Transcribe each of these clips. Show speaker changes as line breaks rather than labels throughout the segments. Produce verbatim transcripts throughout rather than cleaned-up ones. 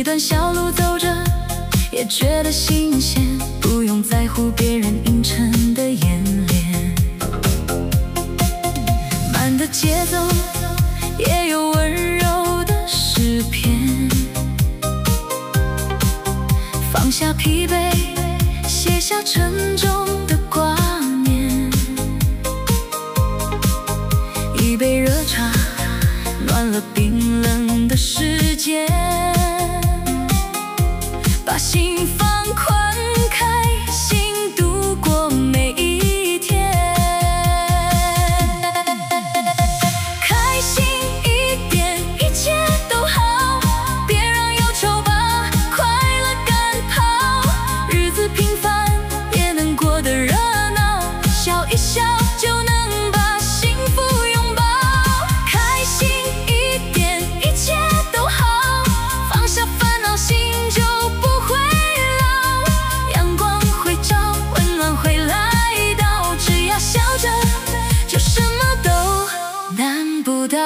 段小路走着，也觉得新鲜，不用在乎别人阴沉的眼帘。慢的节奏也有温柔的诗篇，放下疲惫，卸下沉重的挂念。一杯热茶，暖了冰冷的世界，把心放宽，开心度过每一天。开心一点，一切都好，别让忧愁把快乐赶跑。日子平凡也能过得热闹，笑一笑就能把幸福拥抱。开心一点，一切都好，放下烦恼，心就不会老。阳光会照，温暖会来到，只要笑着，就什么都难不倒。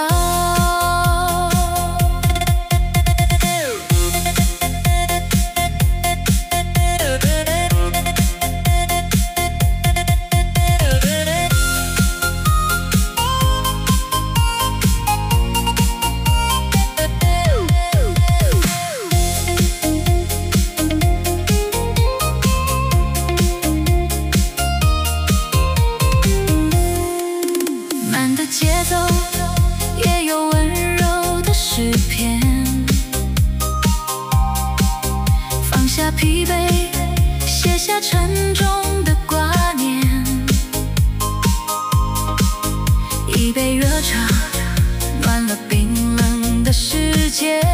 慢的节奏也有温柔的诗篇，放下疲惫，卸下沉重的挂念。一杯热茶，暖了冰冷的世界。